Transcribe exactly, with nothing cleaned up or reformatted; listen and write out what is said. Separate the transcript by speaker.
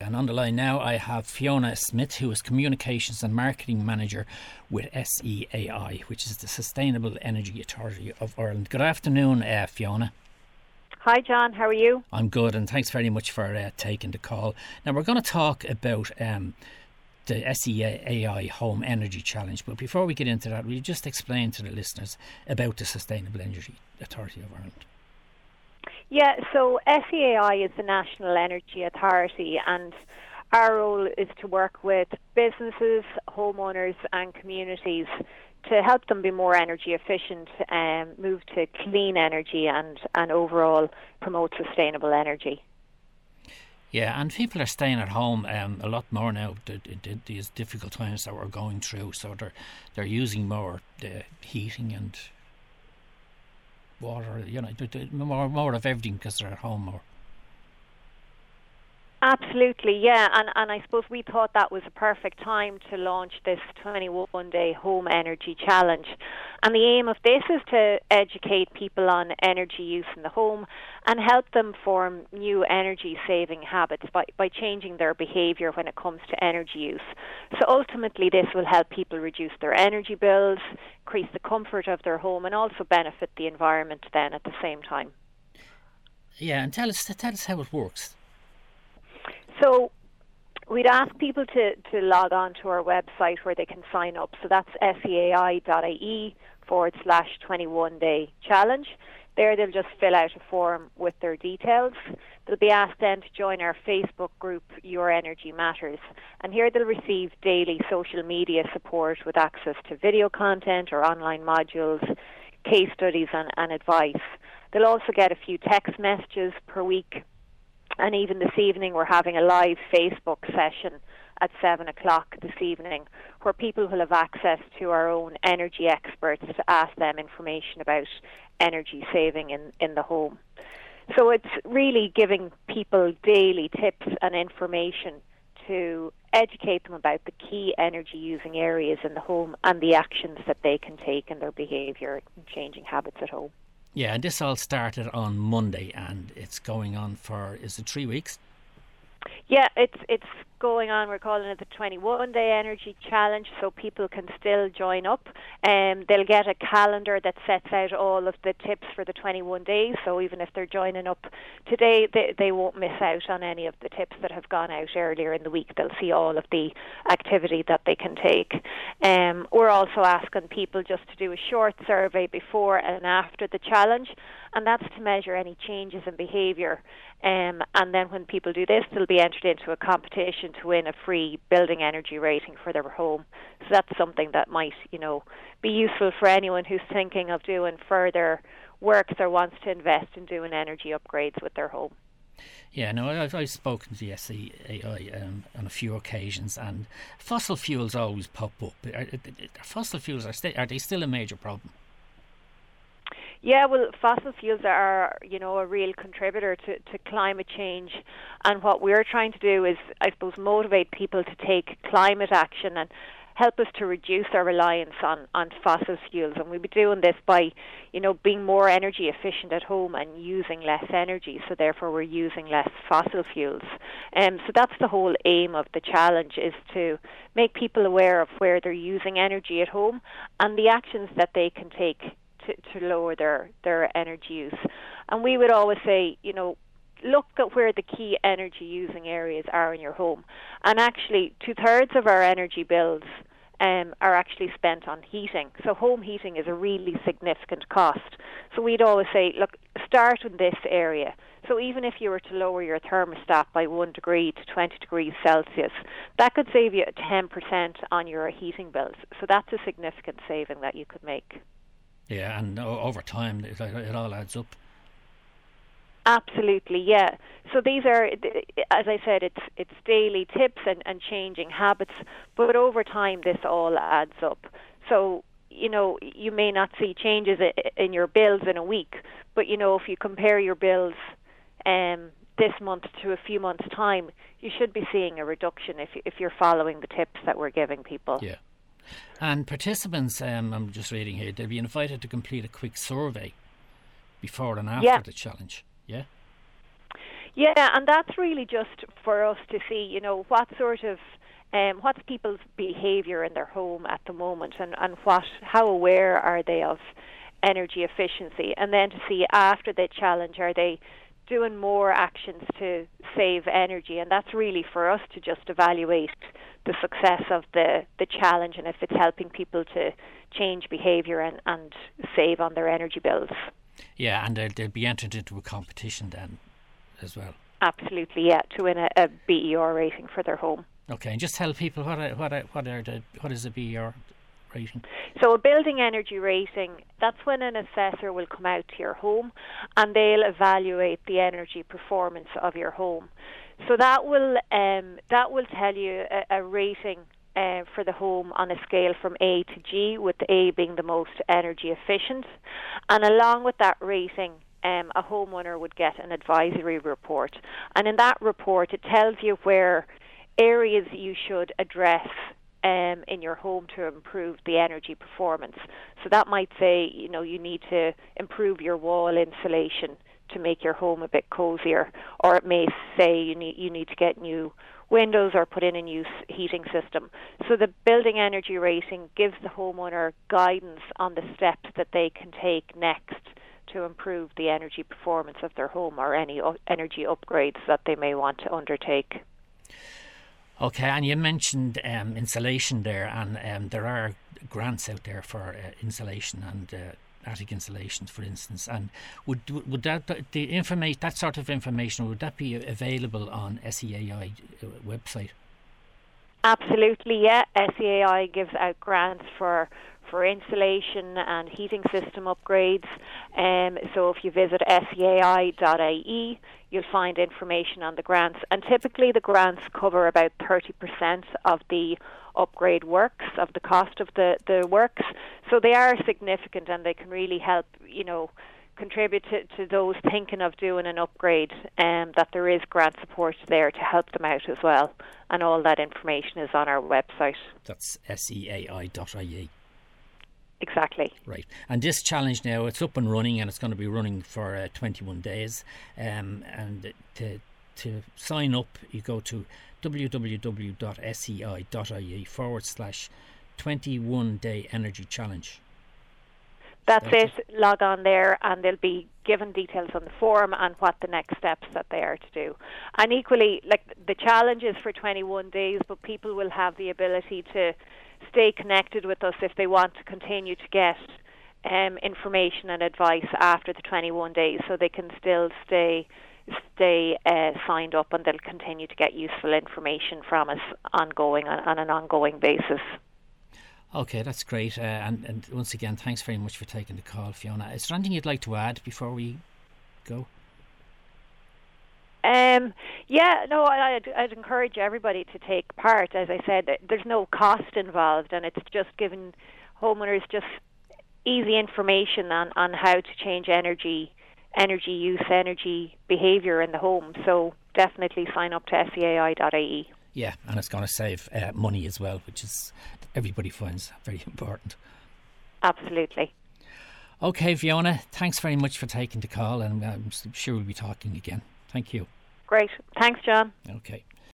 Speaker 1: And on the line now I have Fiona Smith, who is Communications and Marketing Manager with S E A I, which is the Sustainable Energy Authority of Ireland. Good afternoon, uh, Fiona.
Speaker 2: Hi John, how are you?
Speaker 1: I'm good, and thanks very much for uh, taking the call. Now we're going to talk about um, the S E A I Home Energy Challenge, but before we get into that, will you just explain to the listeners about the Sustainable Energy Authority of Ireland?
Speaker 2: Yeah, so S E A I is the National Energy Authority, and our role is to work with businesses, homeowners and communities to help them be more energy efficient and um, move to clean energy and, and overall promote sustainable energy.
Speaker 1: Yeah, and people are staying at home um, a lot more now, the, the, these difficult times that we're going through, so they're, they're using more uh, heating and water, you know, more, more of everything because they're at home more.
Speaker 2: Absolutely, yeah, and, and I suppose we thought that was a perfect time to launch this twenty-one day Home Energy Challenge. And the aim of this is to educate people on energy use in the home and help them form new energy saving habits by, by changing their behaviour when it comes to energy use. So ultimately this will help people reduce their energy bills, increase the comfort of their home and also benefit the environment then at the same time.
Speaker 1: Yeah, and tell us, tell us how it works.
Speaker 2: So we'd ask people to, to log on to our website where they can sign up. So that's seai.ie forward slash 21 day challenge. There they'll just fill out a form with their details. They'll be asked then to join our Facebook group, Your Energy Matters. And here they'll receive daily social media support with access to video content or online modules, case studies and, and advice. They'll also get a few text messages per week. And even this evening we're having a live Facebook session at seven o'clock this evening where people will have access to our own energy experts to ask them information about energy saving in, in the home. So it's really giving people daily tips and information to educate them about the key energy using areas in the home and the actions that they can take in their behaviour and changing habits at home.
Speaker 1: Yeah, and this all started on Monday and it's going on for, is it three weeks?
Speaker 2: Yeah, it's it's going on. We're calling it the twenty-one day Energy Challenge, so people can still join up. Um, they'll get a calendar that sets out all of the tips for the twenty-one days, so even if they're joining up today, they, they won't miss out on any of the tips that have gone out earlier in the week. They'll see all of the activity that they can take. Um, we're also asking people just to do a short survey before and after the challenge, and that's to measure any changes in behaviour. Um, and then when people do this, they'll be entered into a competition to win a free building energy rating for their home. So that's something that might, you know, be useful for anyone who's thinking of doing further works or wants to invest in doing energy upgrades with their home.
Speaker 1: Yeah, no, I've, I've spoken to the S E A I um, on a few occasions, and fossil fuels always pop up. Are, are fossil fuels, are, st- are they still a major problem?
Speaker 2: Yeah, well, fossil fuels are, you know, a real contributor to, to climate change. And what we're trying to do is, I suppose, motivate people to take climate action and help us to reduce our reliance on, on fossil fuels. And we'll be doing this by, you know, being more energy efficient at home and using less energy. So therefore we're using less fossil fuels. Um, so that's the whole aim of the challenge, is to make people aware of where they're using energy at home and the actions that they can take To, to lower their, their energy use. And we would always say, you know, look at where the key energy using areas are in your home. And actually two thirds of our energy bills um, are actually spent on heating. So home heating is a really significant cost. So we'd always say, look, start in this area. So even if you were to lower your thermostat by one degree to twenty degrees Celsius, that could save you ten percent on your heating bills. So that's a significant saving that you could make.
Speaker 1: Yeah, and over time it, it all adds up.
Speaker 2: Absolutely, yeah. So these are, as I said, it's it's daily tips and, and changing habits, but over time this all adds up. So, you know, you may not see changes in your bills in a week, but, you know, if you compare your bills um, this month to a few months' time, you should be seeing a reduction if if you're following the tips that we're giving people.
Speaker 1: Yeah. And participants, um, I'm just reading here, they'll be invited to complete a quick survey before and after
Speaker 2: yeah.
Speaker 1: the challenge. Yeah?
Speaker 2: Yeah, and that's really just for us to see, you know, what sort of um, what's people's behaviour in their home at the moment, and, and what how aware are they of energy efficiency, and then to see after the challenge, are they doing more actions to save energy, and that's really for us to just evaluate the success of the, the challenge and if it's helping people to change behaviour and, and save on their energy bills.
Speaker 1: Yeah, and they'll, they'll be entered into a competition then as well.
Speaker 2: Absolutely, yeah, to win a, a B E R rating for their home.
Speaker 1: Okay, and just tell people what are, what are, what are the what is a B E R rating?
Speaker 2: So a building energy rating, that's when an assessor will come out to your home and they'll evaluate the energy performance of your home. So that will um, that will tell you a, a rating uh, for the home on a scale from A to G, with A being the most energy efficient. And along with that rating, um, a homeowner would get an advisory report. And in that report, it tells you where areas you should address Um, in your home to improve the energy performance. So that might say, you know, you need to improve your wall insulation to make your home a bit cozier, or it may say you need you need to get new windows or put in a new heating system. So the building energy rating gives the homeowner guidance on the steps that they can take next to improve the energy performance of their home, or any energy upgrades that they may want to undertake.
Speaker 1: Okay, and you mentioned um, insulation there, and um, there are grants out there for uh, insulation and uh, attic insulations, for instance. And would would that the information, that sort of information, would that be available on S E A I website?
Speaker 2: Absolutely, yeah. S E A I gives out grants for for insulation and heating system upgrades. Um, so if you visit S E A I dot I E, you'll find information on the grants. And typically the grants cover about thirty percent of the upgrade works, of the cost of the, the works. So they are significant, and they can really help, you know, contribute to, to those thinking of doing an upgrade, um, that there is grant support there to help them out as well. And all that information is on our website.
Speaker 1: That's S E A I dot I E.
Speaker 2: Exactly.
Speaker 1: Right. And this challenge now, it's up and running, and it's going to be running for uh, twenty-one days. Um, and to to sign up, you go to www.sei.ie forward slash 21 day energy challenge.
Speaker 2: That's, That's it.
Speaker 1: it.
Speaker 2: Log on there, and they'll be given details on the form and what the next steps that they are to do. And equally, like, the challenge is for twenty-one days, but people will have the ability to stay connected with us if they want to continue to get um, information and advice after the twenty-one days, so they can still stay stay uh, signed up, and they'll continue to get useful information from us ongoing on, on an ongoing basis.
Speaker 1: Okay, that's great. Uh, and, and once again, thanks very much for taking the call, Fiona. Is there anything you'd like to add before we go?
Speaker 2: Um, yeah, no, I, I'd, I'd encourage everybody to take part. As I said, there's no cost involved, and it's just giving homeowners just easy information on, on how to change energy energy use, energy behaviour in the home. So definitely sign up to S E A I dot I E.
Speaker 1: Yeah, and it's going to save uh, money as well, which is everybody finds very important.
Speaker 2: Absolutely.
Speaker 1: Okay, Fiona, thanks very much for taking the call, and I'm sure we'll be talking again. Thank you.
Speaker 2: Great. Thanks, John.
Speaker 1: Okay.